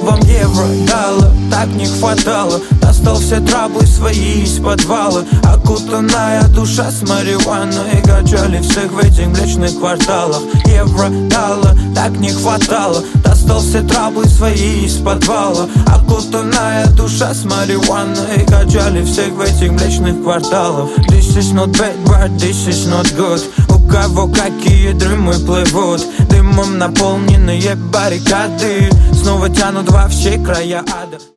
вам евро дала, так не хватало. Достал все траблы свои из подвала. Окутанная душа с марихуаной. Качали всех в этих млечных кварталах. Евро дала, так не хватало. Достал все траблы свои из подвала. Окутанная душа с марихуаной. Качали всех в этих млечных кварталах. This is not bad, but this is not good. У кого какие дымы плывут, дымом наполненные баррикады снова тянут во все края ада.